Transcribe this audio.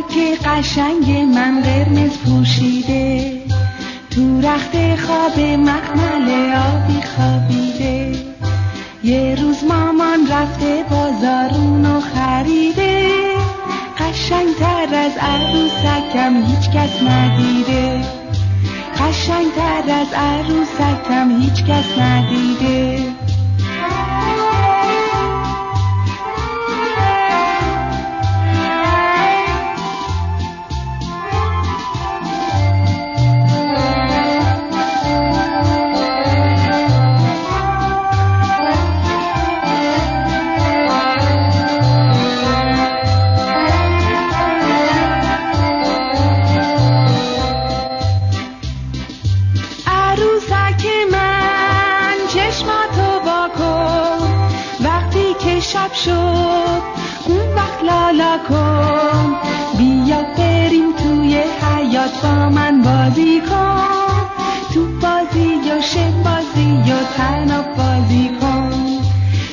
عروسک قشنگ من قرمز پوشیده، تو رخت خواب مخمل آبی خوابیده. یه روز مامان رفته بازارونو خریده، قشنگتر از عروسکم هیچ کس ندیده، قشنگتر از عروسکم هیچ کس ندیده. شب شد اون وقت لالا کن،